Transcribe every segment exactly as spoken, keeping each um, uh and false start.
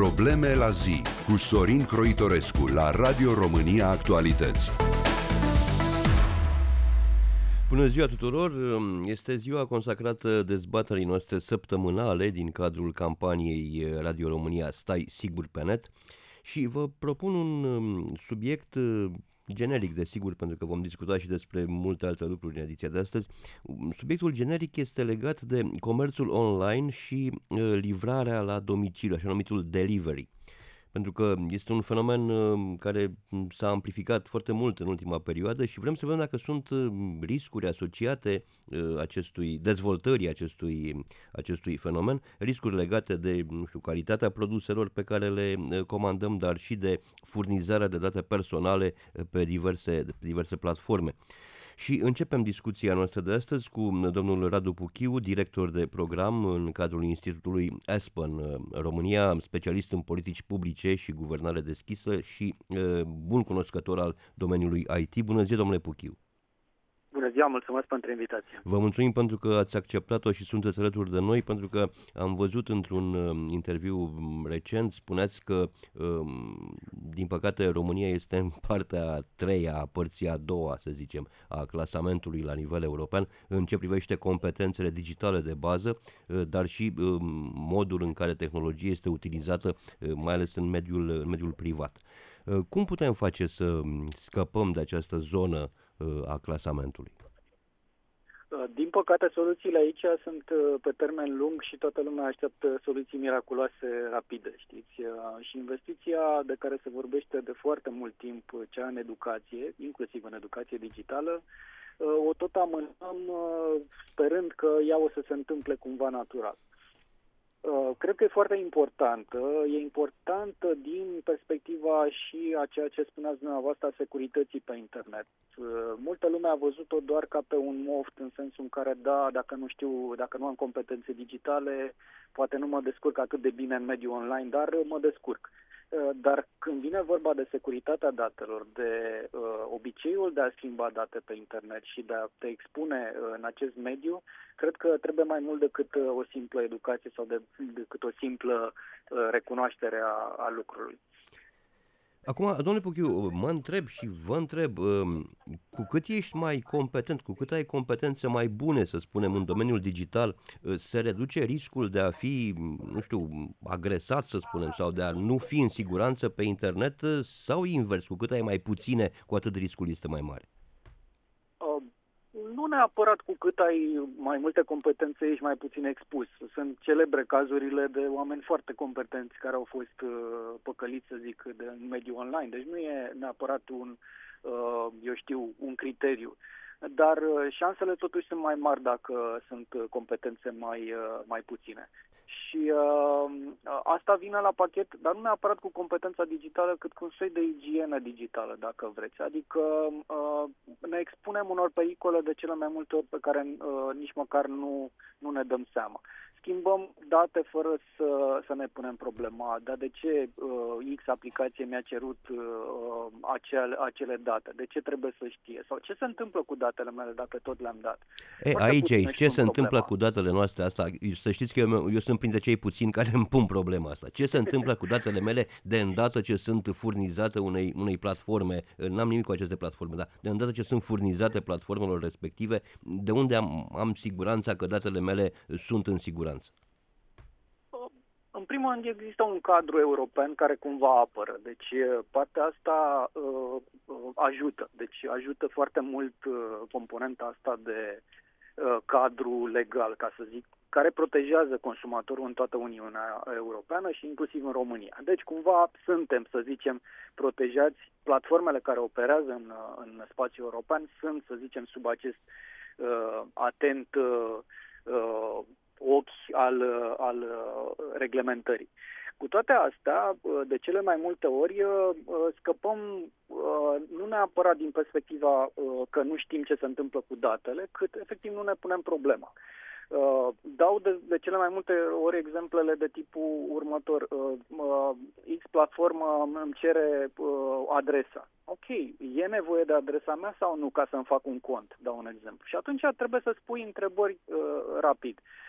Probleme la zi cu Sorin Croitorescu la Radio România Actualități. Bună ziua tuturor! Este ziua consacrată dezbaterii noastre săptămânale din cadrul campaniei Radio România Stai Sigur pe Net și vă propun un subiect generic, desigur, pentru că vom discuta și despre multe alte lucruri în ediția de astăzi. Subiectul generic este legat de comerțul online și livrarea la domiciliu, așa numitul delivery. Pentru că este un fenomen care s-a amplificat foarte mult în ultima perioadă și vrem să vedem dacă sunt riscuri asociate acestui, dezvoltării acestui, acestui fenomen, riscuri legate de, nu știu, calitatea produselor pe care le comandăm, dar și de furnizarea de date personale pe diverse, pe diverse platforme. Și începem discuția noastră de astăzi cu domnul Radu Puchiu, director de program în cadrul Institutului Aspen România, specialist în politici publice și guvernare deschisă și bun cunoscător al domeniului I T. Bună ziua, domnule Puchiu! Bună ziua, mulțumesc pentru invitație. Vă mulțumim pentru că ați acceptat-o și sunteți alături de noi, pentru că am văzut într-un interviu recent, spuneați că, din păcate, România este în partea a treia, a părții a doua, să zicem, a clasamentului la nivel european, în ce privește competențele digitale de bază, dar și modul în care tehnologia este utilizată, mai ales în mediul, în mediul privat. Cum putem face să scăpăm de această zonă a clasamentului? Din păcate, soluțiile aici sunt pe termen lung și toată lumea așteaptă soluții miraculoase rapide, știți? Și investiția de care se vorbește de foarte mult timp, cea în educație, inclusiv în educație digitală, o tot amânăm sperând că ea o să se întâmple cumva natural. Cred că e foarte importantă, e importantă din perspectiva și a ceea ce spuneați dumneavoastră a securității pe internet. Multă lume a văzut-o doar ca pe un moft, în sensul în care, da, dacă nu știu, dacă nu am competențe digitale, poate nu mă descurc atât de bine în mediul online, dar mă descurc. Dar când vine vorba de securitatea datelor, de uh, obiceiul de a schimba date pe internet și de a te expune uh, în acest mediu, cred că trebuie mai mult decât uh, o simplă educație sau de, decât o simplă uh, recunoaștere a, a lucrului. Acum, domnule Puchiu, mă întreb și vă întreb, cu cât ești mai competent, cu cât ai competențe mai bune, să spunem, în domeniul digital, se reduce riscul de a fi, nu știu, agresat, să spunem, sau de a nu fi în siguranță pe internet, sau invers, cu cât ai mai puține, cu atât riscul este mai mare? Nu neapărat cu cât ai mai multe competențe ești mai puțin expus. Sunt celebre cazurile de oameni foarte competenți care au fost uh, păcăliți, să zic, de, în mediul online. Deci nu e neapărat un, uh, eu știu, un criteriu. Dar uh, șansele totuși sunt mai mari dacă sunt competențe mai, uh, mai puține. Și uh, asta vine la pachet, dar nu neapărat cu competența digitală, cât cu un soi de igienă digitală, dacă vreți. Adică uh, ne expunem unor pericole de cele mai multe ori pe care uh, nici măcar nu, nu ne dăm seama. Schimbăm date fără să, să ne punem problema, dar de ce uh, X aplicație mi-a cerut uh, acele, acele date? De ce trebuie să știe? Sau ce se întâmplă cu datele mele dacă tot le-am dat? E, aici, aici, ce se întâmplă cu datele noastre asta? Să știți că eu, eu sunt printre cei puțini care îmi pun problema asta. Ce se întâmplă cu datele mele de îndată ce sunt furnizate unei, unei platforme? N-am nimic cu aceste platforme, dar de îndată ce sunt furnizate platformelor respective, de unde am, am siguranța că datele mele sunt în siguranță? În primul rând există un cadru european care cumva apără, deci partea asta uh, ajută, deci ajută foarte mult uh, componenta asta de uh, cadru legal, ca să zic, care protejează consumatorul în toată Uniunea Europeană și inclusiv în România. Deci cumva suntem, să zicem, protejați, platformele care operează în, în spațiul european sunt, să zicem, sub acest uh, atent uh, uh, ochi al, al reglementării. Cu toate astea, de cele mai multe ori scăpăm nu neapărat din perspectiva că nu știm ce se întâmplă cu datele, cât efectiv nu ne punem problema. Dau de, de cele mai multe ori exemplele de tipul următor. X platformă îmi cere adresa. Ok, e nevoie de adresa mea sau nu ca să-mi fac un cont? Dau un exemplu. Și atunci trebuie să spui întrebări rapid.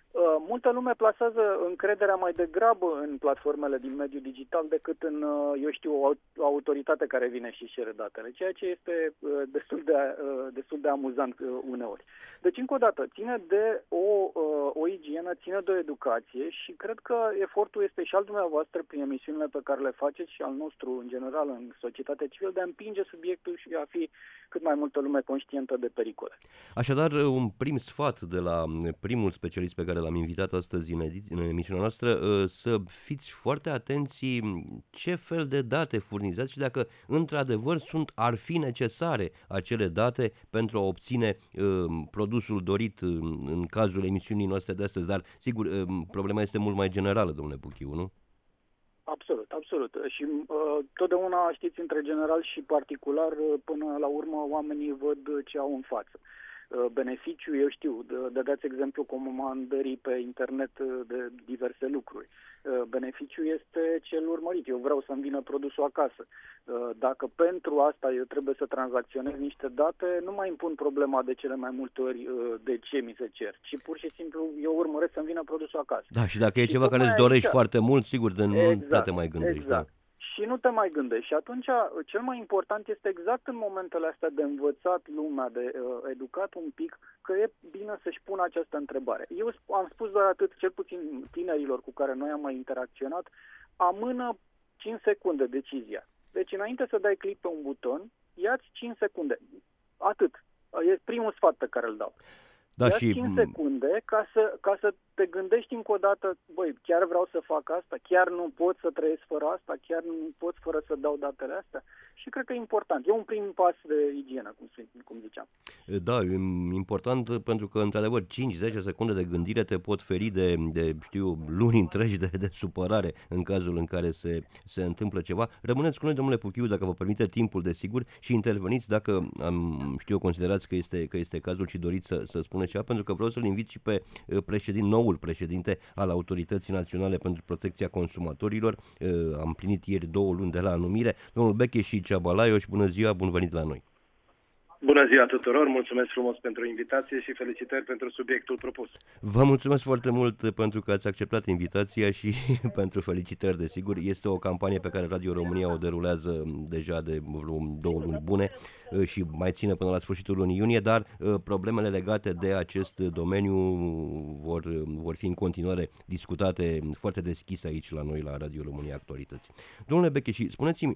Multă lume plasează încrederea mai degrabă în platformele din mediul digital decât în, eu știu, o autoritate care vine și cere datele, ceea ce este destul de, destul de amuzant uneori. Deci, încă o dată, ține de o, o igienă, ține de o educație și cred că efortul este și al dumneavoastră prin emisiunile pe care le faceți și al nostru, în general, în societatea civilă, de a împinge subiectul și a fi cât mai multă lume conștientă de pericole. Așadar, un prim sfat de la primul specialist pe care l-am invitat astăzi în, edi- în emisiunea noastră, să fiți foarte atenți ce fel de date furnizați și dacă într-adevăr sunt, ar fi necesare acele date pentru a obține uh, produsul dorit uh, în cazul emisiunii noastre de astăzi. Dar, sigur, uh, problema este mult mai generală, domnule Puchiu, nu? Absolut, absolut. Și uh, totdeauna, știți, între general și particular, până la urmă, oamenii văd ce au în față. Beneficiu, eu știu, dădeați exemplu comandării pe internet de diverse lucruri. Beneficiul este cel urmărit. Eu vreau să-mi vină produsul acasă. Dacă pentru asta eu trebuie să tranzacționez niște date, nu mai impun problema de cele mai multe ori de ce mi se cer, ci pur și simplu eu urmăresc să-mi vină produsul acasă. Da, și dacă e și ceva care îți dorești aici foarte mult, sigur, de nu exact, te mai gândești. Exact. Da. Și nu te mai gândești. Și atunci, cel mai important este exact în momentele astea de învățat lumea, de uh, educat un pic, că e bine să-și pună această întrebare. Eu am spus doar atât, cel puțin tinerilor cu care noi am mai interacționat, amână cinci secunde decizia. Deci, înainte să dai click pe un buton, ia-ți cinci secunde. Atât. E primul sfat pe care îl dau. Da, ia și cinci secunde ca să, ca să te gândești încă o dată, băi, chiar vreau să fac asta, chiar nu pot să trăiesc fără asta, chiar nu pot fără să dau datele astea. Și cred că e important. E un prim pas de igienă, cum, cum ziceam. Da, e important pentru că, într-adevăr, cinci zece secunde de gândire te pot feri de, de știu, luni întregi de, de supărare în cazul în care se, se întâmplă ceva. Rămâneți cu noi, domnule Puchiu, dacă vă permite timpul, desigur, și interveniți dacă, am, știu, considerați că este, că este cazul și doriți să, să spuneți ceva, pentru că vreau să-l invit și pe președinte, noul președinte al Autorității Naționale pentru Protecția Consumatorilor. Am plinit ieri două luni de la numire. Domnul Beche și Ceabalaioș, bună ziua, bun venit la noi! Bună ziua tuturor, mulțumesc frumos pentru invitație și felicitări pentru subiectul propus. Vă mulțumesc foarte mult pentru că ați acceptat invitația și pentru felicitări, desigur. Este o campanie pe care Radio România o derulează deja de vreo două luni bune și mai ține până la sfârșitul lunii iunie, dar problemele legate de acest domeniu vor, vor fi în continuare discutate foarte deschis aici la noi la Radio România Actualități. Domnule Beche, și spuneți-mi,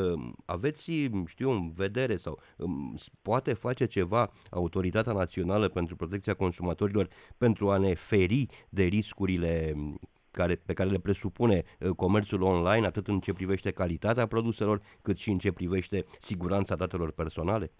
aveți, știu, în vedere sau poate face ceva Autoritatea Națională pentru Protecția Consumatorilor pentru a ne feri de riscurile care, pe care le presupune comerțul online, atât în ce privește calitatea produselor, cât și în ce privește siguranța datelor personale?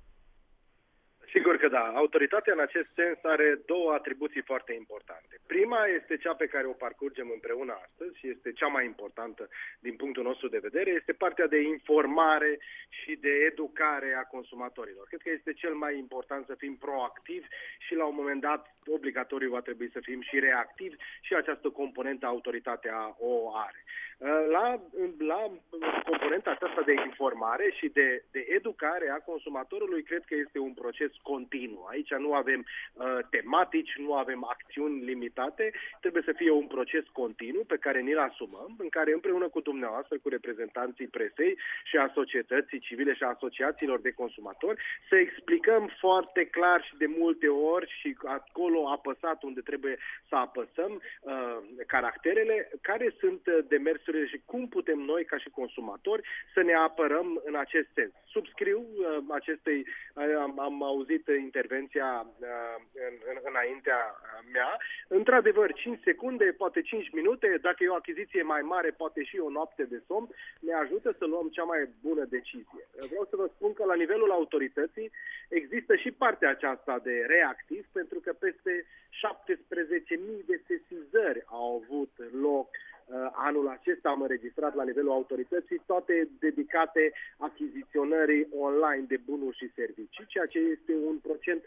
Sigur că da. Autoritatea în acest sens are două atribuții foarte importante. Prima este cea pe care o parcurgem împreună astăzi și este cea mai importantă din punctul nostru de vedere, este partea de informare și de educare a consumatorilor. Cred că este cel mai important să fim proactivi și la un moment dat obligatoriu va trebui să fim și reactivi și această componentă autoritatea o are. La, la componenta aceasta de informare și de, de educare a consumatorului, cred că este un proces continuu. Aici nu avem uh, tematici, nu avem acțiuni limitate, trebuie să fie un proces continuu pe care ni-l asumăm, în care împreună cu dumneavoastră, cu reprezentanții presei și a societății civile și a asociațiilor de consumatori, să explicăm foarte clar și de multe ori și acolo apăsat unde trebuie să apăsăm uh, caracterele, care sunt demersurile și cum putem noi, ca și consumatori, să ne apărăm în acest sens. Subscriu uh, acestei, uh, am, am auzit intervenția uh, în, în, înaintea mea. Într-adevăr, cinci secunde, poate cinci minute, dacă e o achiziție mai mare, poate și o noapte de somn, ne ajută să luăm cea mai bună decizie. Vreau să vă spun că la nivelul autorității există și partea aceasta de reactiv, pentru că peste șaptesprezece mii de sesizări au avut loc anul acesta, am înregistrat la nivelul autorității, toate dedicate achiziționării online de bunuri și servicii, ceea ce este un procent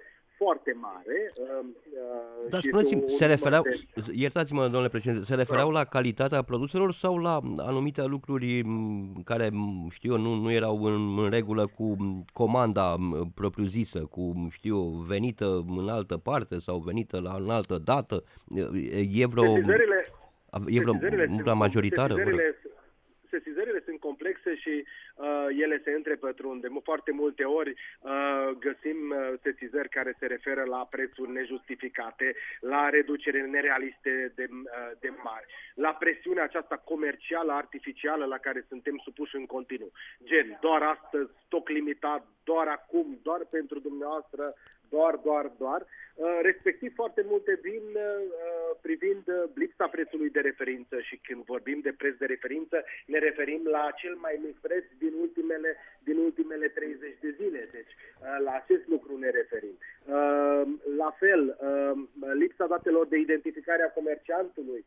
foarte mare. Dar spuneți-mi, se refereau, iertați-mă, domnule președinte, se refereau la calitatea produselor sau la anumite lucruri care, știu eu, nu, nu erau în, în regulă cu comanda propriu-zisă, cu, știu eu, venită în altă parte sau venită la în altă dată? E vreo, e vreo majoritară? Sesizările sunt complexe și uh, ele se întrepătrund. De foarte multe ori uh, găsim uh, sesizări care se referă la prețuri nejustificate, la reducere nerealiste de, uh, de mari, la presiunea aceasta comercială, artificială la care suntem supuși în continuu. Gen, doar astăzi, stoc limitat, doar acum, doar pentru dumneavoastră, doar, doar, doar, respectiv foarte multe vin privind lipsa prețului de referință și când vorbim de preț de referință ne referim la cel mai mic preț din ultimele, din ultimele treizeci de zile. Deci la acest lucru ne referim. La fel, lipsa datelor de identificare a comerciantului,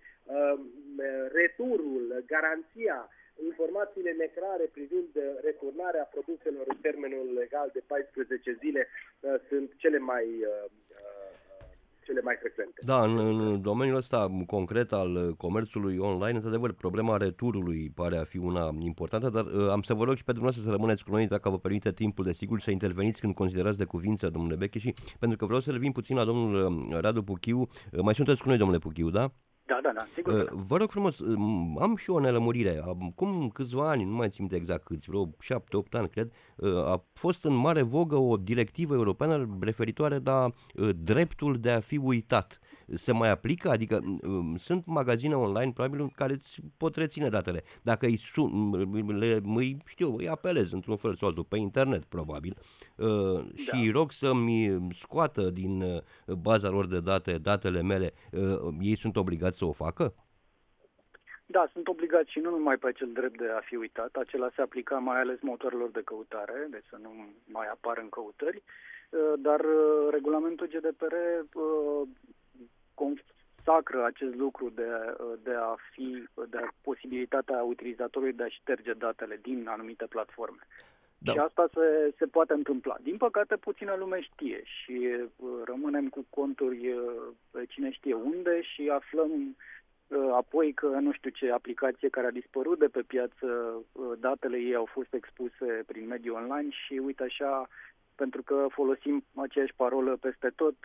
returul, garanția, informațiile neclare privind returnarea produselor în termenul legal de paisprezece zile uh, sunt cele mai, uh, cele mai frecvente. Da, în, în domeniul ăsta concret al comerțului online, într-adevăr, problema returului pare a fi una importantă, dar uh, am să vă rog și pe dumneavoastră să rămâneți cu noi, dacă vă permite timpul, desigur, să interveniți când considerați de cuvință, domnule Beche, și pentru că vreau să revin puțin la domnul Radu Puchiu. Uh, mai sunteți cu noi, domnule Puchiu, da? Da, da, da, sigur. Uh, vă rog frumos, am și o nelămurire. Acum câțiva ani, nu mai țin minte exact câți, vreo șapte opt ani, cred, a fost în mare vogă o directivă europeană referitoare la dreptul de a fi uitat. Se mai aplică? Adică sunt magazine online, probabil, în care îți pot reține datele. Dacă îi, sun, le, îi, știu, îi apelez într-un fel sau altul, pe internet, probabil, și da. rog să-mi scoată din baza lor de date datele mele, ei sunt obligați să o facă? Da, sunt obligați și nu numai pe acel drept de a fi uitat. Acela se aplica mai ales motorilor de căutare, deci să nu mai apară în căutări, dar regulamentul G D P R consacră acest lucru de, de a fi, de a posibilitatea utilizatorului de a șterge datele din anumite platforme. Da. Și asta se, se poate întâmpla. Din păcate, puțină lume știe și rămânem cu conturi pe cine știe unde și aflăm apoi că nu știu ce aplicație care a dispărut de pe piață, datele ei au fost expuse prin mediul online și uite așa, pentru că folosim aceeași parolă peste tot,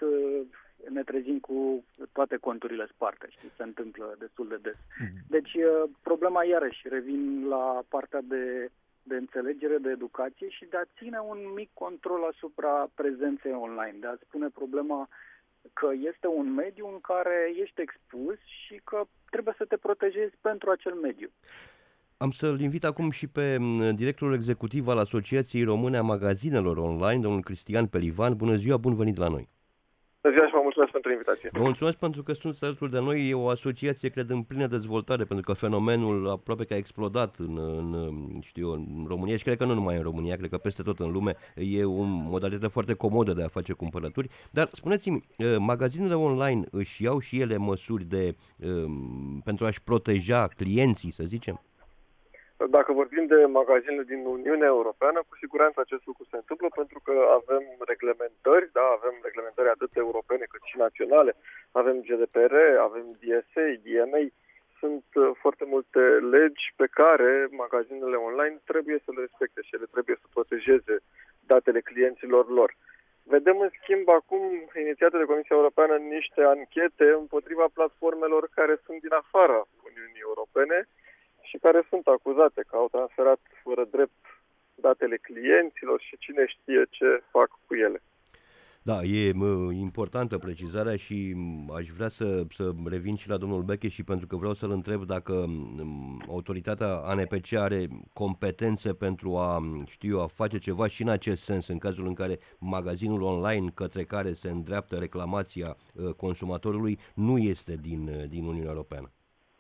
ne trezim cu toate conturile sparte, știi, se întâmplă destul de des. Deci problema iarăși revin la partea de, de înțelegere, de educație și de a ține un mic control asupra prezenței online, de a spune problema că este un mediu în care ești expus și că trebuie să te protejezi pentru acel mediu. Am să-l invit acum și pe directorul executiv al Asociației Române a Magazinelor Online, domnul Cristian Pelivan. Bună ziua, bun venit la noi! Bună ziua și vă mulțumesc pentru invitație! Vă mulțumesc pentru că sunteți alături de noi. E o asociație, cred, în plină dezvoltare, pentru că fenomenul aproape că a explodat în, în, știu eu, în România și cred că nu numai în România, cred că peste tot în lume e o modalitate foarte comodă de a face cumpărături. Dar spuneți-mi, magazinele online își iau și ele măsuri de, pentru a-și proteja clienții, să zicem? Dacă vorbim de magazinele din Uniunea Europeană, cu siguranță acest lucru se întâmplă pentru că avem reglementări, da, avem reglementări atât europene cât și naționale, avem G D P R, avem D S A, D M A, sunt foarte multe legi pe care magazinele online trebuie să le respecte și ele trebuie să protejeze datele clienților lor. Vedem în schimb acum inițiate de Comisia Europeană niște anchete împotriva platformelor care sunt din afara Uniunii Europene și care sunt acuzate că au transferat fără drept datele clienților și cine știe ce fac cu ele. Da, e mă, importantă precizarea și aș vrea să, să revin și la domnul Beche și pentru că vreau să-l întreb dacă m, autoritatea A N P C are competențe pentru a, știu eu, a face ceva și în acest sens, în cazul în care magazinul online către care se îndreaptă reclamația consumatorului nu este din, din Uniunea Europeană.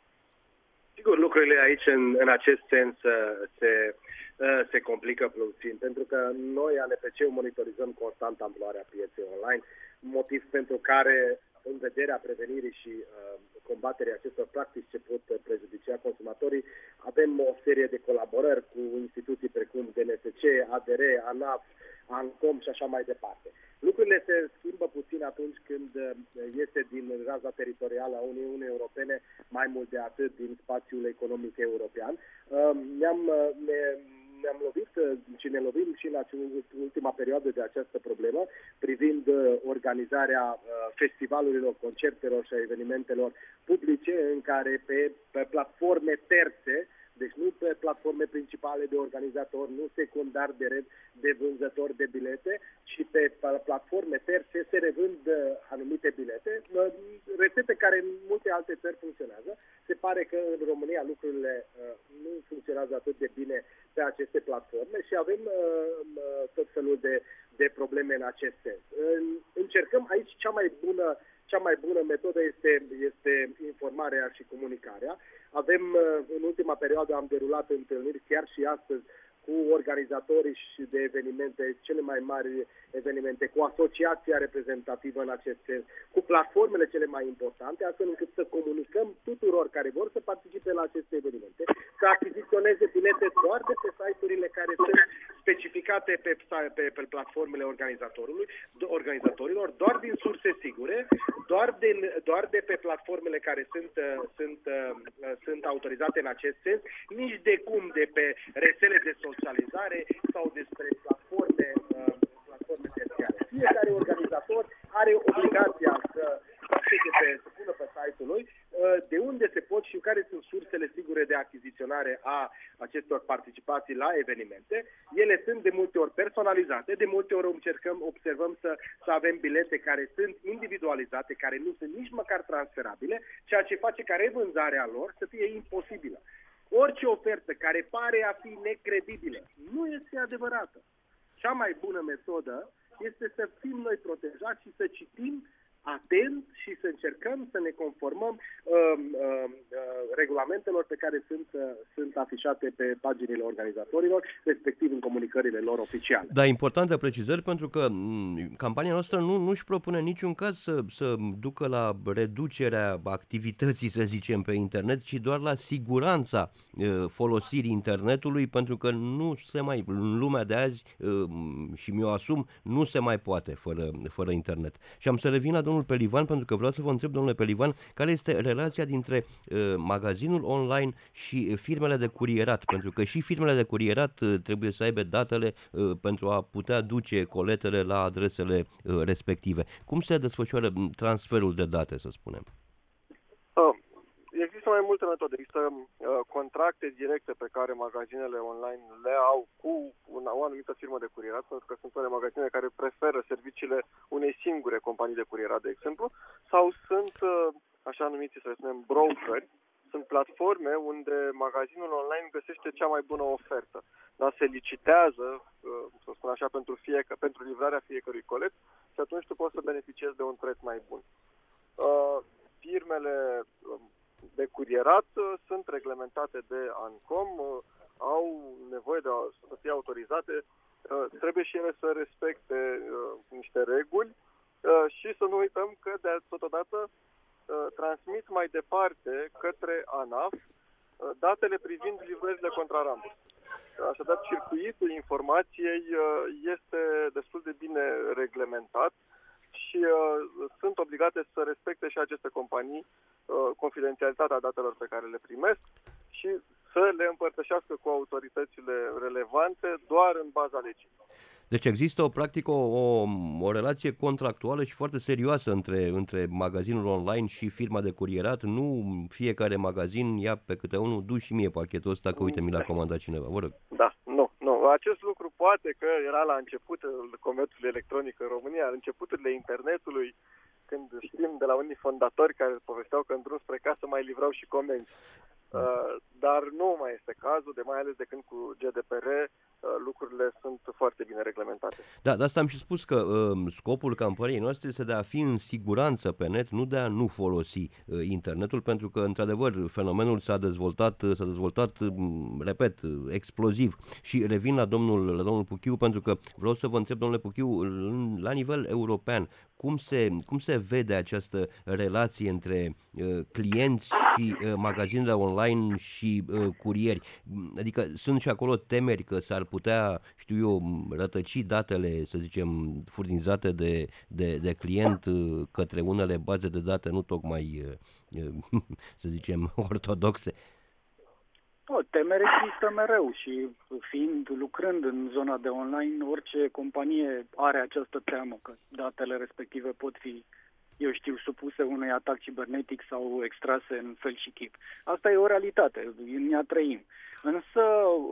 Sigur, lucrurile aici, în, în acest sens, se, se complică puțin, pentru că noi, A N P C-ul, monitorizăm constant amploarea pieței online, motiv pentru care, în vederea prevenirii și uh, combaterii acestor practici ce pot prejudicia consumatorii, avem o serie de colaborări cu instituții precum D N S C, A D R, ANAF, ANCOM și așa mai departe. Lucrurile se schimbă puțin atunci când iese din raza teritorială a Uniunii Europene, mai mult de atât din spațiul economic european. Ne-am, ne, ne-am lovit și ne lovim și în ultima perioadă de această problemă privind organizarea festivalurilor, concertelor și a evenimentelor publice în care pe, pe platforme terțe, deci nu pe platforme principale de organizatori, nu secundar de, de vânzători de bilete, ci pe platforme terțe se revând anumite bilete, rețete care în multe alte țări funcționează. Se pare că în România lucrurile nu funcționează atât de bine pe aceste platforme și avem tot felul de, de probleme în acest sens. Încercăm aici cea mai bună Cea mai bună metodă este, este informarea și comunicarea. Avem, în ultima perioadă, am derulat întâlniri, chiar și astăzi, cu organizatorii și de evenimente, cele mai mari evenimente, cu asociația reprezentativă în acest sens, cu platformele cele mai importante, astfel încât să comunicăm tuturor care vor să participe la aceste evenimente, să achiziționeze bilete doar de pe site-urile care sunt specificate pe, pe, pe platformele organizatorului, organizatorilor, doar din surse sigure, doar, din, doar de pe platformele care sunt, sunt, sunt autorizate în acest sens, nici de cum de pe rețele de socializare sau despre platforme, platforme terțiare. Fiecare organizator are obligația să să pună pe site-ul lui de unde se pot și care sunt sursele sigure de achiziționare a acestor participații la evenimente. Ele sunt de multe ori personalizate, de multe ori încercăm, observăm să, să avem bilete care sunt individualizate, care nu sunt nici măcar transferabile, ceea ce face ca revânzarea lor să fie imposibilă. Orice ofertă care pare a fi necredibilă nu este adevărată. Cea mai bună metodă este să fim noi protejați și să citim atent și să încercăm să ne conformăm uh, uh, regulamentelor pe care sunt, uh, sunt afișate pe paginile organizatorilor, respectiv în comunicările lor oficiale. Da, importante precizări, pentru că m- campania noastră nu nu își propune în niciun caz să, să ducă la reducerea activității, să zicem, pe internet, ci doar la siguranța uh, folosirii internetului, pentru că nu se mai, în lumea de azi, uh, și mi-o asum, nu se mai poate fără, fără internet. Și am să revin la domnul Pelivan, pentru că vreau să vă întreb, domnule Pelivan, care este relația dintre uh, magazinul online și firmele de curierat, pentru că și firmele de curierat uh, trebuie să aibă datele uh, pentru a putea duce coletele la adresele uh, respective. Cum se desfășoară transferul de date, să spunem? Uh, există mai multe metode. Există uh, contracte directe pe care magazinele online le au cu una, o anumită firmă de curierat, pentru că sunt unele magazine care preferă serviciile unei singure companii de curierat, de exemplu, sau sunt uh, așa numiți, să le spunem, brokeri. Sunt platforme unde magazinul online găsește cea mai bună ofertă. Dar se licitează, uh, să spun așa, pentru, fiecare, pentru livrarea fiecărui colet și atunci tu poți să beneficiezi de un preț mai bun. Uh, firmele uh, de curierat uh, sunt reglementate de ANCOM, uh, au nevoie de a, să fie autorizate, uh, trebuie și ele să respecte uh, niște reguli uh, și să nu uităm că de totodată uh, transmit mai departe către ANAF uh, datele privind livrările contra ramburs. Așadar, circuitul informației uh, este destul de bine reglementat și uh, sunt obligate să respecte și aceste companii uh, confidențialitatea datelor pe care le primesc și să le împărtășească cu autoritățile relevante doar în baza legii. Deci există o practică, o, o, o relație contractuală și foarte serioasă între, între magazinul online și firma de curierat. Nu fiecare magazin ia pe câte unul, du și mie pachetul ăsta că uite mi l-a comandat cineva. Vă rog. Da, nu, nu. Acest lucru poate că era la începutul comerțului electronic în România, la începuturile internetului, când știm de la unii fondatori care povesteau că în drum spre casă mai livrau și comenzi. Uh, dar nu mai este cazul, de mai ales de când cu G D P R uh, lucrurile sunt foarte bine reglementate. Da, de asta am și spus că uh, scopul campaniei noastre este de a fi în siguranță pe net, nu de a nu folosi uh, internetul, pentru că, într-adevăr, fenomenul s-a dezvoltat, s-a dezvoltat, uh, repet, uh, exploziv. Și revin la domnul, la domnul Puchiu, pentru că vreau să vă întreb, domnule Puchiu, la nivel european, cum se, cum se vede această relație între uh, clienți și uh, magazinele online și uh, curieri. Adică sunt și acolo temeri că s-ar putea, știu eu, rătăci datele, să zicem, furnizate de, de, de client uh, către unele baze de date nu tocmai, uh, uh, să zicem, ortodoxe. O, temere există mereu și fiind, lucrând în zona de online, orice companie are această teamă că datele respective pot fi, eu știu, supuse unui atac cibernetic sau extrase în fel și chip. Asta e o realitate, în ea trăim. Însă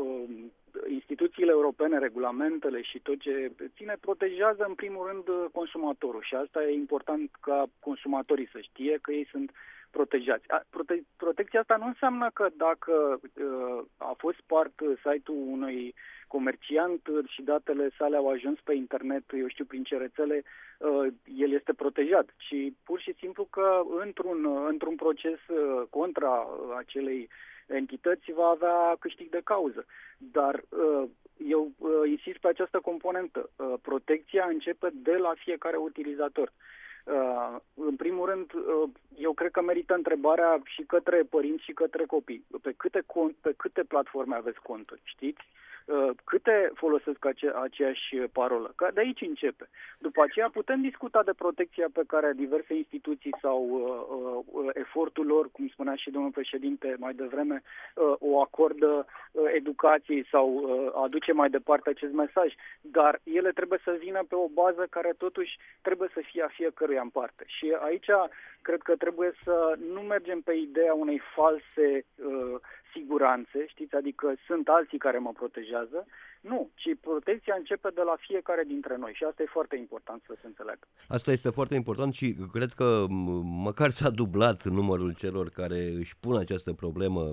instituțiile europene, regulamentele și tot ce ține, protejează în primul rând consumatorul și asta e important ca consumatorii să știe că ei sunt protejați. Prote- protecția asta nu înseamnă că dacă uh, a fost spart site-ul unui comerciant și datele sale au ajuns pe internet, eu știu, prin ce rețele, uh, el este protejat, ci pur și simplu că într-un, într-un proces uh, contra acelei entități va avea câștig de cauză. Dar uh, eu uh, insist pe această componentă. Uh, protecția începe de la fiecare utilizator. Uh, în primul rând, uh, eu cred că merită întrebarea și către părinți și către copii. Pe câte, cont, pe câte platforme aveți conturi, știți? Uh, câte folosesc ace- aceeași parolă? Că de aici începe. După aceea putem discuta de protecția pe care diverse instituții sau uh, uh, efortul lor, cum spunea și domnul președinte mai devreme, uh, o acordă uh, educației sau uh, aduce mai departe acest mesaj. Dar ele trebuie să vină pe o bază care totuși trebuie să fie a fiecăruia în parte. Și aici cred că trebuie să nu mergem pe ideea unei false uh, siguranțe, știți, adică sunt alții care mă protejează. Nu, ci protecția începe de la fiecare dintre noi și asta e foarte important să se înțeleagă. Asta este foarte important și cred că măcar s-a dublat numărul celor care își pun această problemă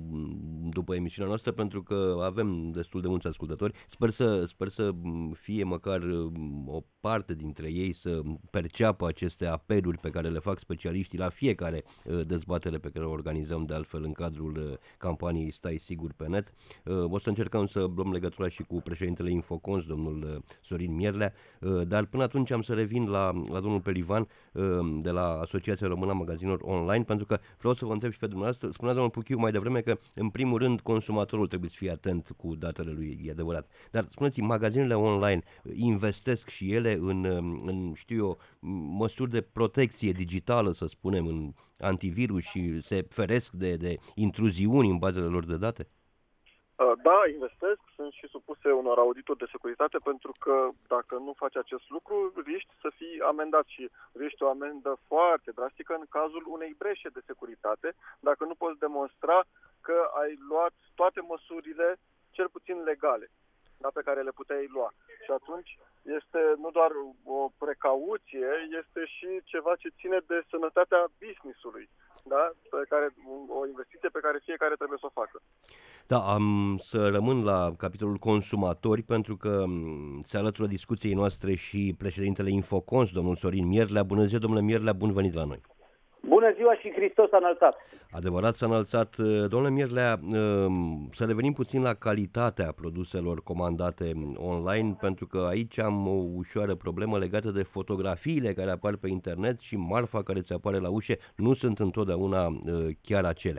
după emisiunea noastră, pentru că avem destul de mulți ascultători. Sper să, sper să fie măcar o parte dintre ei să perceapă aceste apeluri pe care le fac specialiștii la fiecare dezbatere pe care o organizăm de altfel în cadrul campaniei Stai Sigur pe Net. O să încercăm să luăm legătura și cu președintele Infocons, domnul Sorin Mierlea, dar până atunci am să revin la, la domnul Pelivan de la Asociația Română a Magazinelor Online, pentru că vreau să vă întreb și pe dumneavoastră. Spunea domnul Puchiu mai devreme că în primul rând consumatorul trebuie să fie atent cu datele lui, e adevărat. Dar spuneți-mi, magazinele online investesc și ele în, în, știu eu, măsuri de protecție digitală, să spunem, în antivirus și se feresc de, de intruziuni în bazele lor de date? Da, investesc, sunt și supuse unor audituri de securitate, pentru că dacă nu faci acest lucru, riști să fii amendat și riști o amendă foarte drastică în cazul unei breșe de securitate, dacă nu poți demonstra că ai luat toate măsurile, cel puțin legale, da, pe care le puteai lua. Și atunci este nu doar o precauție, este și ceva ce ține de sănătatea business-ului, da? Pe care, o investiție pe care fiecare trebuie să o facă. Da, am să rămân la capitolul consumatori, pentru că se alătură discuției noastre și președintele Infocons, domnul Sorin Mierlea. Bună ziua, domnule Mierlea, bun venit la noi! Bună ziua și Hristos a înălțat! Adevărat, s-a înălțat. Domnule Mierlea, să revenim puțin la calitatea produselor comandate online, pentru că aici am o ușoară problemă legată de fotografiile care apar pe internet și marfa care ți apare la ușe nu sunt întotdeauna chiar acelea.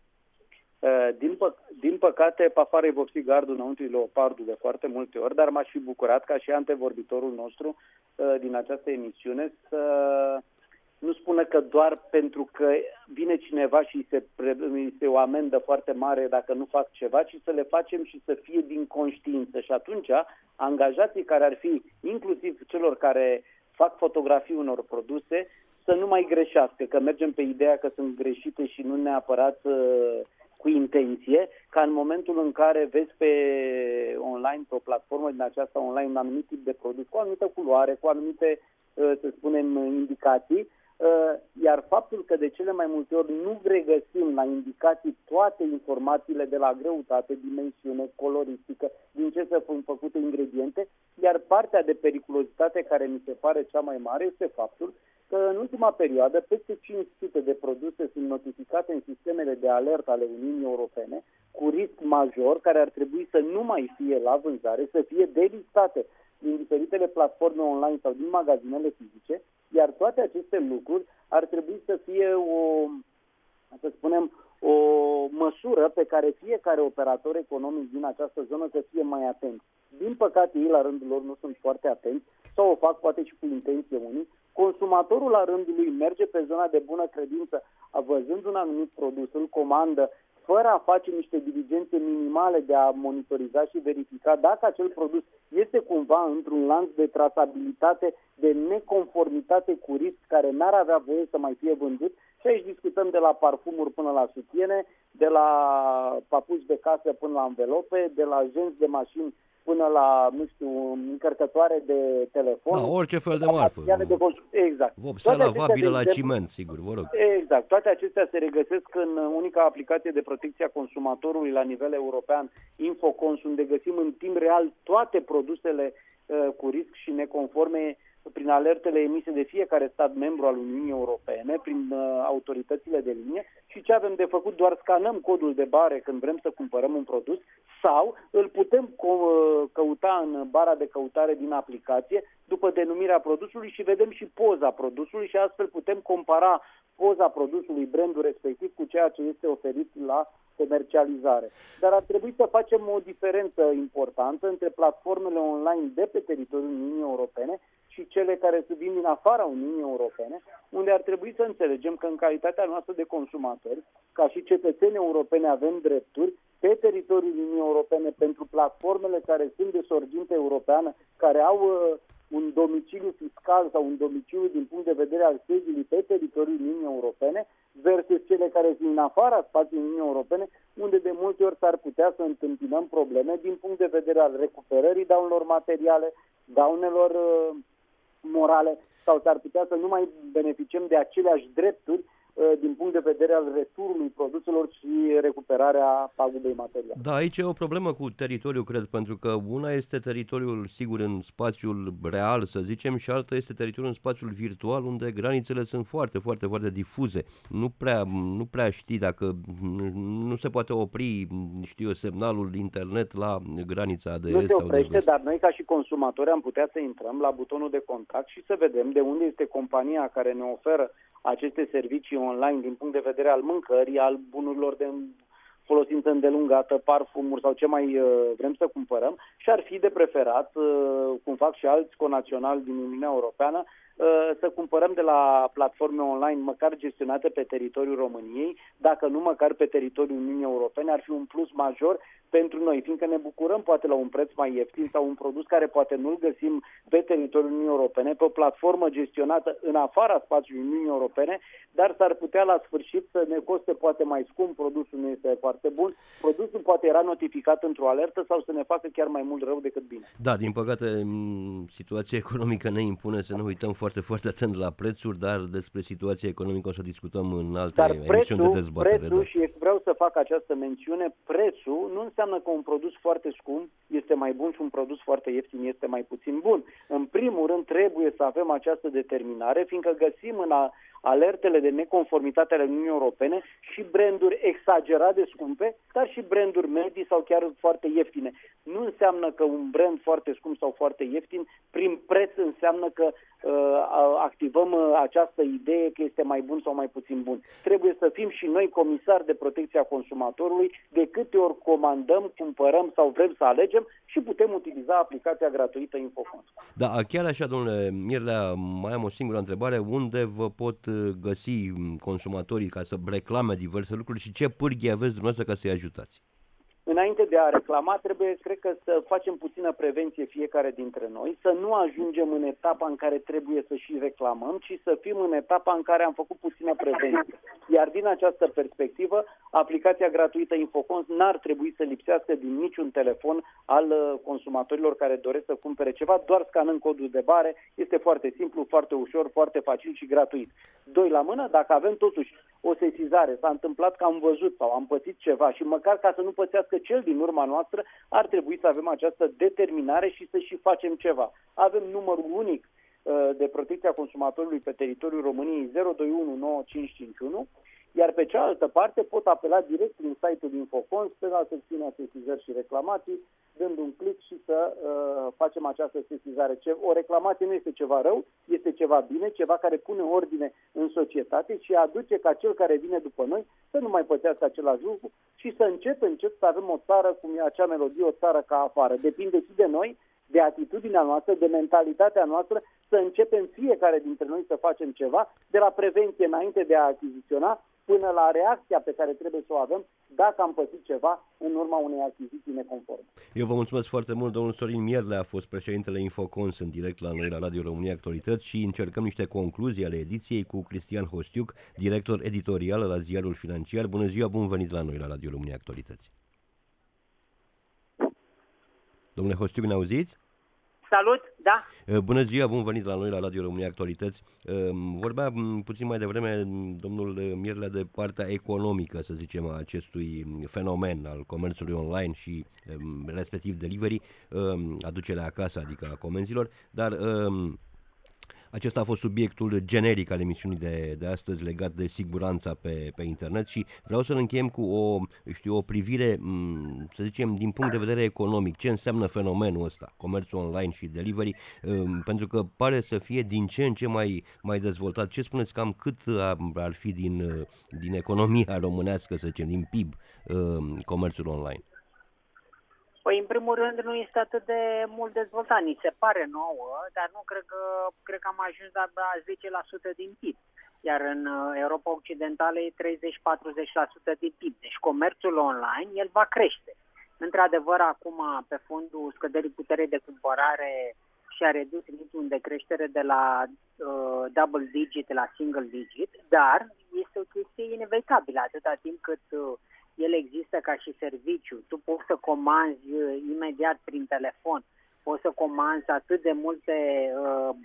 Din, pă- din păcate, pe afară-i vopsi gardul, înăuntru leopardul de foarte multe ori, dar m-aș fi bucurat ca și antevorbitorul nostru din această emisiune să nu spună că doar pentru că vine cineva și se, se o amendă foarte mare dacă nu fac ceva, ci să le facem și să fie din conștiință. Și atunci, angajații care ar fi, inclusiv celor care fac fotografii unor produse, să nu mai greșească, că mergem pe ideea că sunt greșite și nu neapărat uh, cu intenție, ca în momentul în care vezi pe online, pe o platformă din aceasta online, un anumit tip de produs, cu o anumită culoare, cu anumite, uh, să spunem, indicații, Uh, iar faptul că de cele mai multe ori nu regăsim la indicații toate informațiile de la greutate, dimensiune, coloristică, din ce sunt făcute ingrediente, iar partea de periculozitate care mi se pare cea mai mare este faptul că că în ultima perioadă peste cinci sute de produse sunt notificate în sistemele de alertă ale Uniunii Europene cu risc major, care ar trebui să nu mai fie la vânzare, să fie delistate din diferitele platforme online sau din magazinele fizice, iar toate aceste lucruri ar trebui să fie o, să spunem, o măsură pe care fiecare operator economic din această zonă să fie mai atent. Din păcate, ei la rândul lor nu sunt foarte atenți sau o fac poate și cu intenție unii. Consumatorul la rândul lui merge pe zona de bună credință, văzând un anumit produs, îl comandă, fără a face niște diligențe minimale de a monitoriza și verifica dacă acel produs este cumva într-un lanț de trasabilitate, de neconformitate cu risc, care n-ar avea voie să mai fie vândut. Și aici discutăm de la parfumuri până la sutiene, de la papuci de casă până la învelope, de la jenți de mașini până la, nu știu, încărcătoare de telefon. Da, orice fel de marfă. De exact. Vopsea lavabilă la ciment, sigur, vă rog. Exact. Toate acestea se regăsesc în unica aplicație de protecție a consumatorului la nivel european, Infocons, unde găsim în timp real toate produsele uh, cu risc și neconforme prin alertele emise de fiecare stat membru al Uniunii Europene, prin uh, autoritățile de linie, și ce avem de făcut, doar scanăm codul de bare când vrem să cumpărăm un produs sau îl putem co- căuta în bara de căutare din aplicație după denumirea produsului și vedem și poza produsului și astfel putem compara poza produsului, brandul respectiv, cu ceea ce este oferit la comercializare. Dar ar trebui să facem o diferență importantă între platformele online de pe teritoriul Uniunii Europene și cele care vin din afara Uniunii Europene, unde ar trebui să înțelegem că în calitatea noastră de consumatori, ca și cetățeni europeni, avem drepturi pe teritoriul Uniunii Europene pentru platformele care sunt de sorginte europeană, care au uh, un domiciliu fiscal sau un domiciliu din punct de vedere al sediului pe teritoriul Uniunii Europene, versus cele care sunt în afara spațiului Uniunii Europene, unde de multe ori s-ar putea să întâmpinăm probleme din punct de vedere al recuperării daunelor materiale, daunelor uh, morale, sau s-ar putea să nu mai beneficiem de aceleași drepturi din punct de vedere al returului produselor și recuperarea pagubei materiale. Da, aici e o problemă cu teritoriul, cred, pentru că una este teritoriul, sigur, în spațiul real, să zicem, și alta este teritoriul în spațiul virtual, unde granițele sunt foarte, foarte, foarte difuze. Nu prea, nu prea știi dacă nu se poate opri, știu eu, semnalul internet la granița de nu est se sau de oprește, vest. Dar noi ca și consumatori am putea să intrăm la butonul de contact și să vedem de unde este compania care ne oferă aceste servicii online din punct de vedere al mâncării, al bunurilor de folosință îndelungată, parfumuri sau ce mai uh, vrem să cumpărăm, și ar fi de preferat, uh, cum fac și alți conaționali din Uniunea Europeană, uh, să cumpărăm de la platforme online măcar gestionate pe teritoriul României, dacă nu măcar pe teritoriul Uniunii Europene. Ar fi un plus major pentru noi, fiindcă ne bucurăm poate la un preț mai ieftin sau un produs care poate nu-l găsim pe teritoriul Uniunii Europene, pe o platformă gestionată în afara spațiului Uniunii Europene, dar s-ar putea la sfârșit să ne coste poate mai scump, produsul nu este foarte bun, produsul poate era notificat într-o alertă sau să ne facă chiar mai mult rău decât bine. Da, din păcate situația economică ne impune să ne uităm foarte, foarte atent la prețuri, dar despre situația economică o să discutăm în alte dar emisiuni prețul, de dezbatere. Prețul, da. și vreau să fac această mențiune, prețul nu înseamnă că un produs foarte scump este mai bun și un produs foarte ieftin este mai puțin bun. În primul rând trebuie să avem această determinare, fiindcă găsim în a, alertele de neconformitate ale Uniunii Europene și branduri exagerat de scumpe, dar și branduri medii sau chiar foarte ieftine. Nu înseamnă că un brand foarte scump sau foarte ieftin, prin preț înseamnă că uh, activăm uh, această idee că este mai bun sau mai puțin bun. Trebuie să fim și noi comisari de protecție a consumatorului, de câte ori comandăm, cumpărăm sau vrem să alegem, și putem utiliza aplicația gratuită Infocons. Da, chiar așa, domnule Mirlea, mai am o singură întrebare. Unde vă pot găsi consumatorii ca să reclame diverse lucruri și ce pârghii aveți dumneavoastră ca să-i ajutați? Înainte de a reclama, trebuie, cred că, să facem puțină prevenție fiecare dintre noi, să nu ajungem în etapa în care trebuie să și reclamăm, ci să fim în etapa în care am făcut puțină prevenție. Iar din această perspectivă, aplicația gratuită Infocons n-ar trebui să lipsească din niciun telefon al consumatorilor care doresc să cumpere ceva, doar scanând codul de bare. Este foarte simplu, foarte ușor, foarte facil și gratuit. Doi la mână, dacă avem totuși o sesizare, s-a întâmplat că am văzut sau am pățit ceva și măcar ca să nu pățească cel din urma noastră, ar trebui să avem această determinare și să și facem ceva. Avem numărul unic de protecție a consumatorului pe teritoriul României zero doi unu nouă cinci cinci unu, iar pe cealaltă parte pot apela direct prin site-ul Infocons pe la secțiunea sesizări și reclamații, dând un click și să uh, facem această sesizare. O reclamație nu este ceva rău, este ceva bine, ceva care pune ordine în societate și aduce ca cel care vine după noi să nu mai pățească același lucru și să încet, încet să avem o țară, cum e acea melodie, o țară ca afară. Depinde și de noi, de atitudinea noastră, de mentalitatea noastră, să începem fiecare dintre noi să facem ceva, de la prevenție înainte de a achiziționa, până la reacția pe care trebuie să o avem dacă am pățit ceva în urma unei achiziții neconforme. Eu vă mulțumesc foarte mult, domnul Sorin Mierle a fost președintele Infocons în direct la noi la Radio România Actualități și încercăm niște concluzii ale ediției cu Cristian Hostiuc, director editorial la Ziarul Financiar. Bună ziua, bun venit la noi la Radio România Actualități. Domnule Hostiuc, ne auziți? Salut, da. Bună ziua, bun venit la noi la Radio România Actualități. Vorbea puțin mai devreme domnul Mierlea de partea economică, să zicem, a acestui fenomen al comerțului online și respectiv delivery, aducerea acasă, adică a comenzilor, dar acesta a fost subiectul generic al emisiunii de, de astăzi legat de siguranța pe, pe internet și vreau să-l încheiem cu o, știu, o privire, să zicem, din punct de vedere economic. Ce înseamnă fenomenul ăsta, comerțul online și delivery, pentru că pare să fie din ce în ce mai, mai dezvoltat. Ce spuneți, cam cât ar fi din, din economia românească, să zicem, din P I B, comerțul online? Păi, în primul rând, nu este atât de mult dezvoltat, ni se pare nouă, dar nu cred că, cred că am ajuns la zece la sută din P I B, iar în Europa Occidentală e treizeci la patruzeci la sută din P I B. Deci comerțul online, el va crește. Într-adevăr, acum, pe fondul scăderii puterii de cumpărare și-a redus ritmul de creștere de la uh, double digit la single digit, dar este o chestie inevitabilă atâta timp cât uh, el există ca și serviciu. Tu poți să comanzi uh, imediat prin telefon, poți să comanzi atât de multe uh,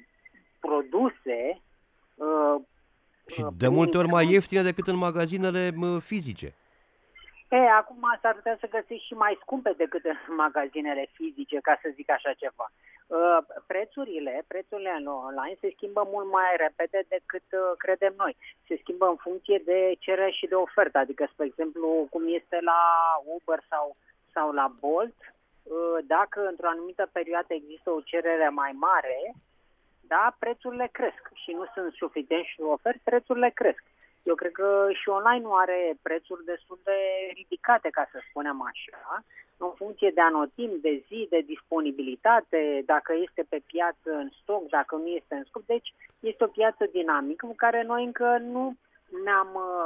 produse. Uh, și de multe ori mai ieftine decât în magazinele uh, fizice. E, acum s-ar putea să găsești și mai scumpe decât în magazinele fizice, ca să zic așa ceva. Uh, prețurile, prețurile online se schimbă mult mai repede decât uh, credem noi. Se schimbă în funcție de cerere și de ofertă. Adică, spre exemplu, cum este la Uber sau, sau la Bolt, uh, dacă într-o anumită perioadă există o cerere mai mare, da, prețurile cresc și nu sunt suficient și oferi, prețurile cresc. Eu cred că și online nu are prețuri destul de ridicate, ca să spunem așa, în funcție de anotimp, de zi, de disponibilitate, dacă este pe piață în stoc, dacă nu este în stoc. Deci este o piață dinamică cu care noi încă nu ne-am,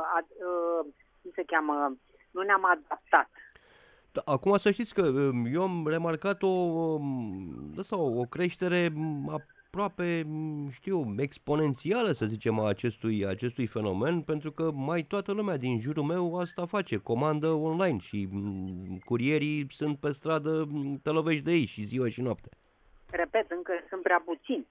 uh, cum se cheamă, nu ne-am adaptat. Da, acum să știți că eu am remarcat o, o, o creștere a aproape, știu, exponențială, să zicem, a acestui, acestui fenomen, pentru că mai toată lumea din jurul meu asta face, comandă online și curierii sunt pe stradă, te lovești de ei și ziua și noapte. Repet, încă sunt prea puțini.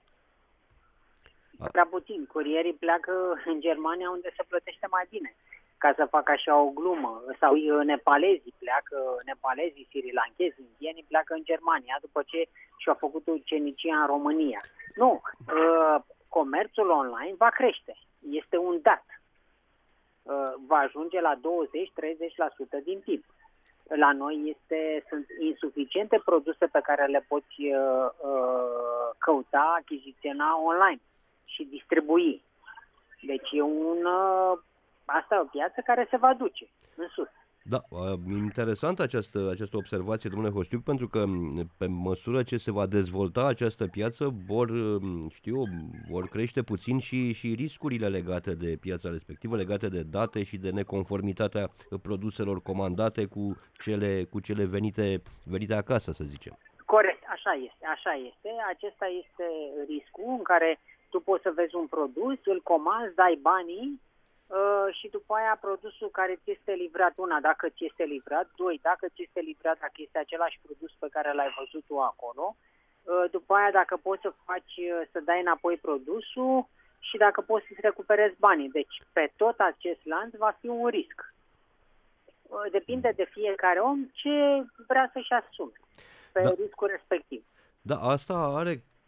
Prea puțini. Curierii pleacă în Germania unde se plătește mai bine, ca să fac așa o glumă. Sau nepalezii pleacă, nepalezii, sirilanchezi, indienii pleacă în Germania după ce și-au făcut ucenicia în România. Nu, uh, comerțul online va crește. Este un dat. Uh, va ajunge la douăzeci la treizeci la sută din P I B. La noi este, sunt insuficiente produse pe care le poți uh, uh, căuta, achiziționa online și distribui. Deci e un, uh, asta e o piață care se va duce în sus. Da, interesantă această, această observație, domnule Hostiuc, pentru că pe măsură ce se va dezvolta această piață, vor, știu, vor crește puțin și, și riscurile legate de piața respectivă, legate de date și de neconformitatea produselor comandate cu cele, cu cele venite, venite acasă, să zicem. Corect, așa este, așa este. Acesta este riscul în care tu poți să vezi un produs, îl comanzi, dai banii, Uh, și după aia produsul care ți este livrat, una, dacă ți este livrat, doi, dacă ți este livrat, dacă este același produs pe care l-ai văzut tu acolo, uh, după aia dacă poți să faci, uh, să dai înapoi produsul și dacă poți să-ți recuperezi banii. Deci pe tot acest lanț va fi un risc. Uh, depinde de fiecare om ce vrea să-și asume pe da. riscul respectiv. Da, asta are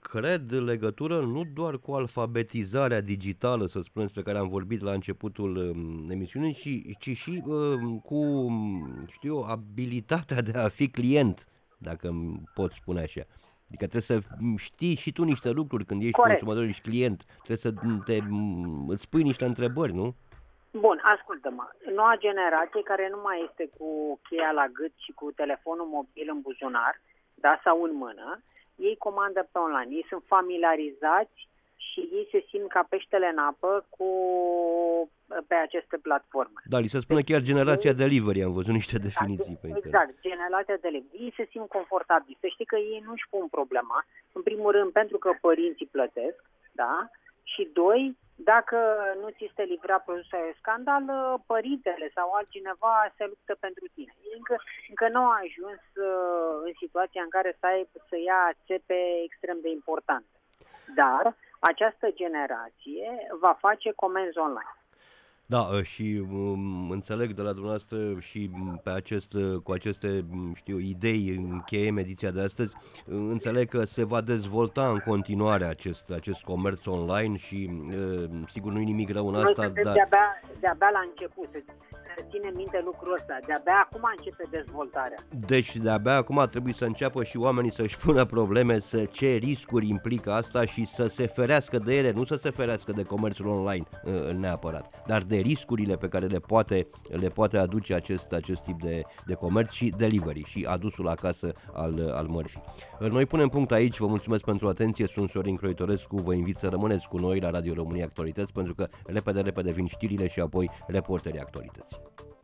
cred, legătură nu doar cu alfabetizarea digitală, să spunem, despre care am vorbit la începutul um, emisiunii, ci, ci și um, cu, știu eu, abilitatea de a fi client, dacă pot spune așa. Adică trebuie să știi și tu niște lucruri când ești Corect. consumator, ești client. Trebuie să te, îți pui niște întrebări, nu? Bun, ascultă-mă. Noua generație care nu mai este cu cheia la gât și cu telefonul mobil în buzunar, da, sau în mână, ei comandă pe online. Ei sunt familiarizați și ei se simt ca peștele în apă cu, pe aceste platforme. Da, li se spune chiar generația delivery, am văzut niște definiții exact, pe internet. Exact, generația delivery. Ei se simt confortabili. Să știi că ei nu-și pun problema, în primul rând pentru că părinții plătesc, da? Și doi, dacă nu ți este livrat produsul de scandal, părintele sau altcineva se luptă pentru tine. Încă, încă nu a ajuns uh, în situația în care să, ai, să ia țepe extrem de importante. Dar această generație va face comenzi online. Da, și um, înțeleg de la dumneavoastră și pe acest, cu aceste, știu, idei încheiem ediția de astăzi, înțeleg că se va dezvolta în continuare acest, acest comerț online și uh, sigur nu-i nimic rău în asta. Noi suntem dar... de-abia, de-abia la început, să ține minte lucrul ăsta, de-abia acum începe dezvoltarea. Deci de-abia acum trebuie să înceapă și oamenii să-și pună probleme, să ce riscuri implică asta și să se ferească de ele, nu să se ferească de comerțul online uh, neapărat, dar de riscurile pe care le poate, le poate aduce acest, acest tip de, de comerț și delivery și adusul acasă al, al mărfii. Noi punem punct aici, vă mulțumesc pentru atenție, sunt Sorin Croitorescu, vă invit să rămâneți cu noi la Radio România Actualități pentru că repede, repede vin știrile și apoi Reporterii Actualității.